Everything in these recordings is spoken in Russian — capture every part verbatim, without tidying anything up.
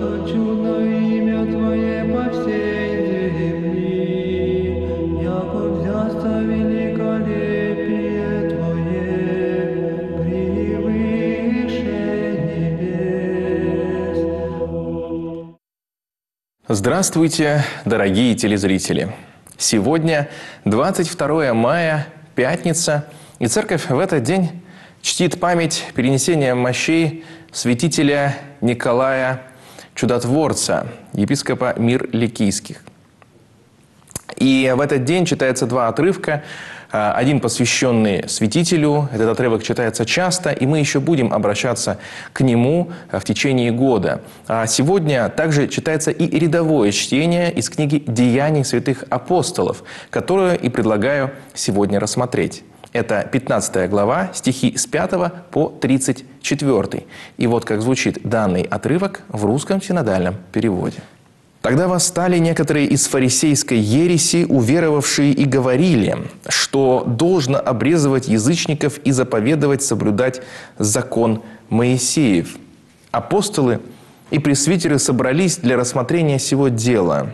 что чудно имя Твое по всей земли, яко взясться великолепие Твое превыше небес. Здравствуйте, дорогие телезрители! Сегодня двадцать второе мая, пятница, и церковь в этот день чтит память перенесения мощей святителя Николая Чудотворца, епископа Мир-Ликийских. И в этот день читается два отрывка. Один посвященный святителю, этот отрывок читается часто, и мы еще будем обращаться к нему в течение года. А сегодня также читается и рядовое чтение из книги «Деяний святых апостолов», которую и предлагаю сегодня рассмотреть. Это пятнадцатая глава, стихи с пятого по тридцать четвёртый. И вот как звучит данный отрывок в русском синодальном переводе. «Тогда восстали некоторые из фарисейской ереси, уверовавшие, и говорили, что должно обрезывать язычников и заповедовать соблюдать закон Моисеев. Апостолы и пресвитеры собрались для рассмотрения сего дела.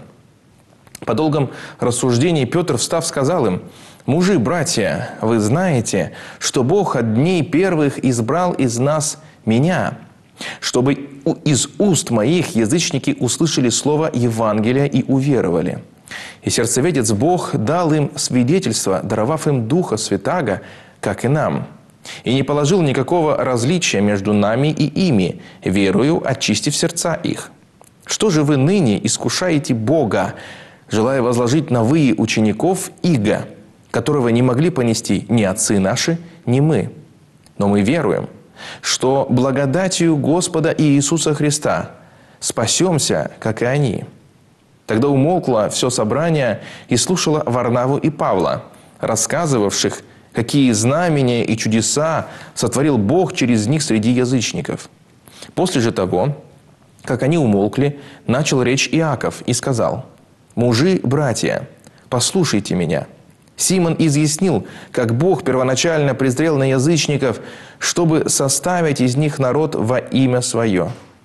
По долгом рассуждении Петр, встав, сказал им: «Мужи, братья, вы знаете, что Бог от дней первых избрал из нас меня, чтобы из уст моих язычники услышали слово Евангелия и уверовали. И сердцеведец Бог дал им свидетельство, даровав им Духа Святаго, как и нам. И не положил никакого различия между нами и ими, верою очистив сердца их. Что же вы ныне искушаете Бога, желая возложить на вы учеников иго, которого не могли понести ни отцы наши, ни мы? Но мы веруем, что благодатью Господа Иисуса Христа спасемся, как и они». Тогда умолкло все собрание и слушало Варнаву и Павла, рассказывавших, какие знамения и чудеса сотворил Бог через них среди язычников. После же того, как они умолкли, начал речь Иаков и сказал: «Мужи, братья, послушайте меня. Симон изъяснил, как Бог первоначально презрел на язычников, чтобы составить из них народ во имя Свое.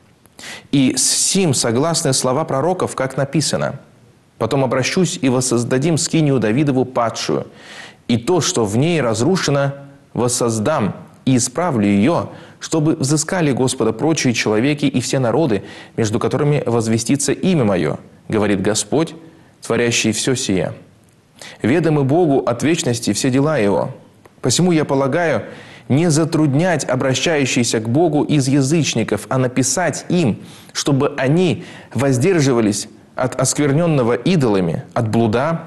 И с сим согласны слова пророков, как написано: «Потом обращусь и воссоздадим скинию Давидову падшую, и то, что в ней разрушено, воссоздам и исправлю ее, чтобы взыскали Господа прочие человеки и все народы, между которыми возвестится имя Мое, говорит Господь, творящий все сие. Ведомы Богу от вечности все дела Его. Посему я полагаю, не затруднять обращающихся к Богу из язычников, а написать им, чтобы они воздерживались от оскверненного идолами, от блуда,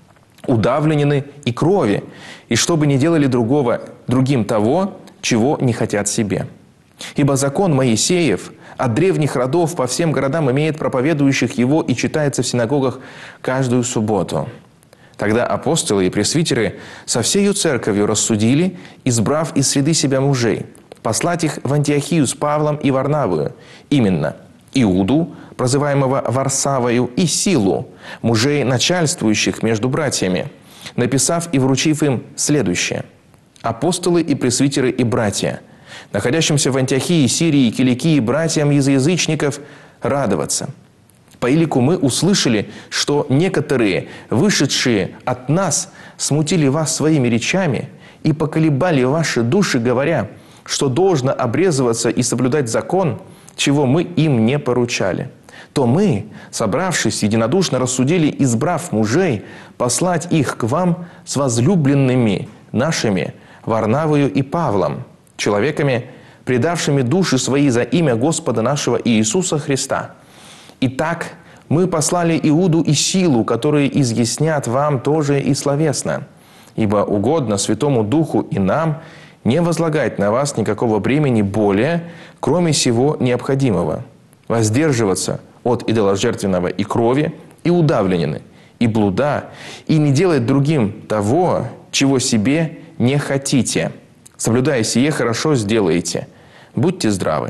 удавленины и крови, и чтобы не делали другого, другим того, чего не хотят себе. Ибо закон Моисеев от древних родов по всем городам имеет проповедующих его и читается в синагогах каждую субботу». Тогда апостолы и пресвитеры со всею церковью рассудили, избрав из среды себя мужей, послать их в Антиохию с Павлом и Варнавою, именно Иуду, прозываемого Варсавою, и Силу, мужей, начальствующих между братьями, написав и вручив им следующее: «Апостолы и пресвитеры и братья, находящимся в Антиохии, Сирии и Киликии братьям из язычников радоваться. По илику мы услышали, что некоторые, вышедшие от нас, смутили вас своими речами и поколебали ваши души, говоря, что должно обрезываться и соблюдать закон, чего мы им не поручали. То мы, собравшись, единодушно рассудили, избрав мужей, послать их к вам с возлюбленными нашими Варнавою и Павлом, человеками, предавшими души свои за имя Господа нашего Иисуса Христа. Итак, мы послали Иуду и Силу, которые изъяснят вам тоже и словесно, ибо угодно Святому Духу и нам не возлагать на вас никакого бремени более, кроме сего необходимого, воздерживаться от идоложертвенного и крови, и удавленины, и блуда, и не делать другим того, чего себе не хотите. Соблюдая сие, хорошо сделаете. Будьте здравы».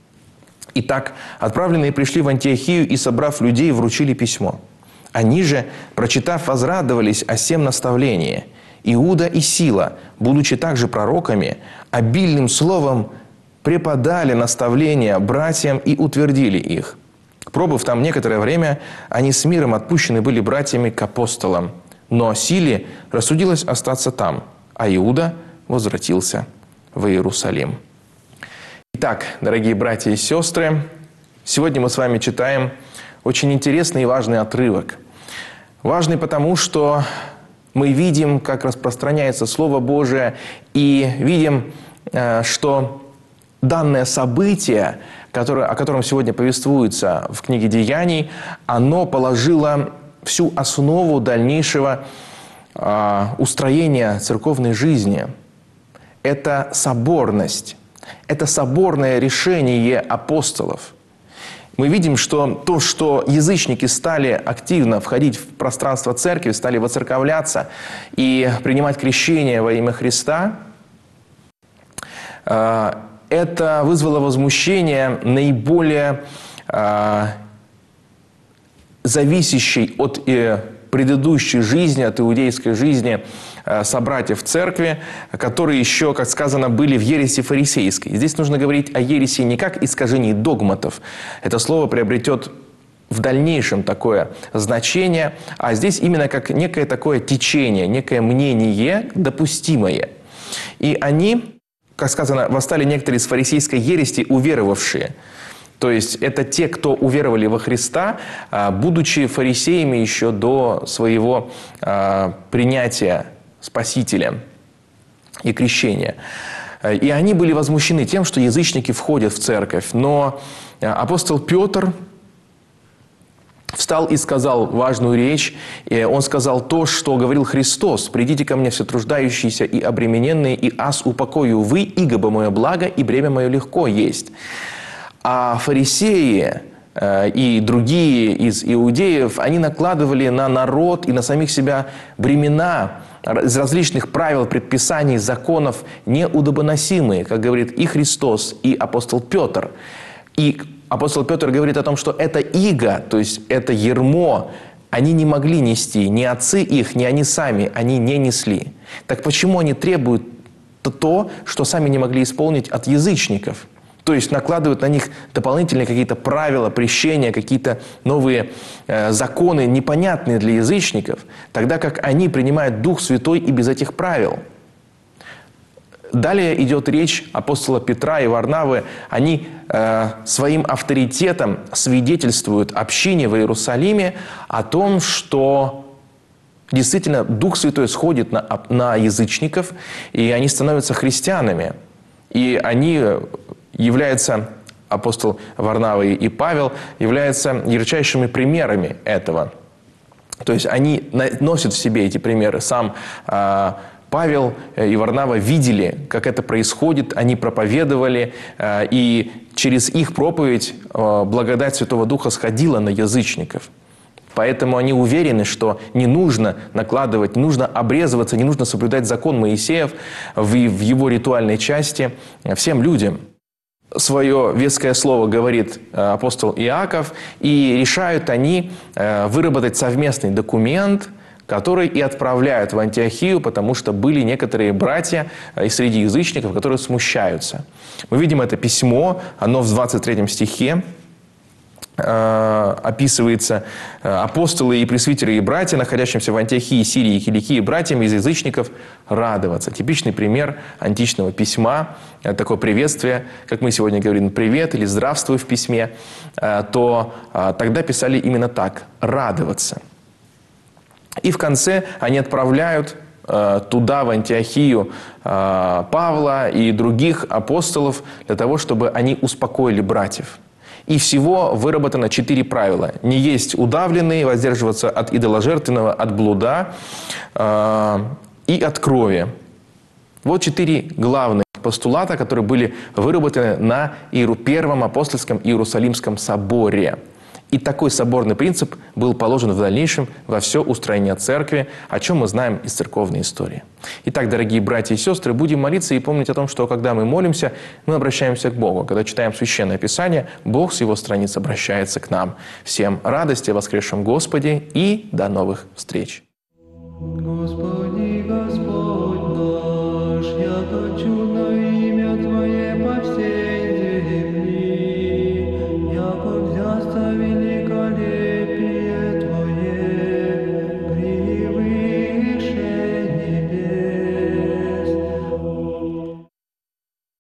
Итак, отправленные пришли в Антиохию и, собрав людей, вручили письмо. Они же, прочитав, возрадовались о сем наставлении. Иуда и Сила, будучи также пророками, обильным словом преподали наставления братьям и утвердили их. Пробыв там некоторое время, они с миром отпущены были братьями к апостолам. Но Силе рассудилось остаться там, а Иуда возвратился в Иерусалим. Итак, дорогие братья и сестры, сегодня мы с вами читаем очень интересный и важный отрывок. Важный потому, что мы видим, как распространяется Слово Божие, и видим, что данное событие, которое, о котором сегодня повествуется в книге «Деяний», оно положило всю основу дальнейшего э, устроения церковной жизни. Это соборность, это соборное решение апостолов. Мы видим, что то, что язычники стали активно входить в пространство церкви, стали воцерковляться и принимать крещение во имя Христа, э, это вызвало возмущение наиболее э, зависящей от э, предыдущей жизни, от иудейской жизни э, собратьев церкви, которые еще, как сказано, были в ереси фарисейской. Здесь нужно говорить о ереси не как искажении догматов. Это слово приобретет в дальнейшем такое значение, а здесь именно как некое такое течение, некое мнение допустимое. И они, как сказано, восстали некоторые из фарисейской ереси, уверовавшие. То есть это те, кто уверовали во Христа, будучи фарисеями еще до своего принятия Спасителя и крещения. И они были возмущены тем, что язычники входят в церковь. Но апостол Петр встал и сказал важную речь. Он сказал то, что говорил Христос: «Придите ко мне, все труждающиеся и обремененные, и аз упокою вы, иго мое благо, и бремя мое легко есть». А фарисеи э, и другие из иудеев, они накладывали на народ и на самих себя бремена из различных правил, предписаний, законов, неудобоносимые, как говорит и Христос, и апостол Петр. И апостол Петр говорит о том, что это иго, то есть это ярмо, они не могли нести, ни отцы их, ни они сами, они не несли. Так почему они требуют то, что сами не могли исполнить от язычников? То есть накладывают на них дополнительные какие-то правила, прещения, какие-то новые э, законы, непонятные для язычников, тогда как они принимают Дух Святой и без этих правил. Далее идет речь апостола Петра и Варнавы. Они э, своим авторитетом свидетельствуют общине в Иерусалиме о том, что действительно Дух Святой сходит на, на язычников, и они становятся христианами. И они являются, апостол Варнава и Павел, являются ярчайшими примерами этого. То есть они носят в себе эти примеры. Сам э, Павел и Варнава видели, как это происходит, они проповедовали, э, и через их проповедь э, благодать Святого Духа сходила на язычников. Поэтому они уверены, что не нужно накладывать, не нужно обрезываться, не нужно соблюдать закон Моисеев в, в его ритуальной части всем людям. Свое веское слово говорит апостол Иаков, и решают они выработать совместный документ, который и отправляют в Антиохию, потому что были некоторые братья и среди язычников, которые смущаются. Мы видим это письмо, оно в двадцать третьем стихе. Описывается: апостолы и пресвитеры и братья, находящимся в Антиохии, Сирии и Киликии, братьям из язычников радоваться. Типичный пример античного письма, такое приветствие, как мы сегодня говорим «привет» или «здравствуй» в письме, то тогда писали именно так – «радоваться». И в конце они отправляют туда, в Антиохию, Павла и других апостолов для того, чтобы они успокоили братьев. И всего выработано четыре правила. Не есть удавленные, воздерживаться от идоложертвенного, от блуда э, и от крови. Вот четыре главных постулата, которые были выработаны на Первом апостольском Иерусалимском соборе. И такой соборный принцип был положен в дальнейшем во все устроение церкви, о чем мы знаем из церковной истории. Итак, дорогие братья и сестры, будем молиться и помнить о том, что когда мы молимся, мы обращаемся к Богу. Когда читаем Священное Писание, Бог с Его страниц обращается к нам. Всем радости о воскресшем Господе и до новых встреч! Господи.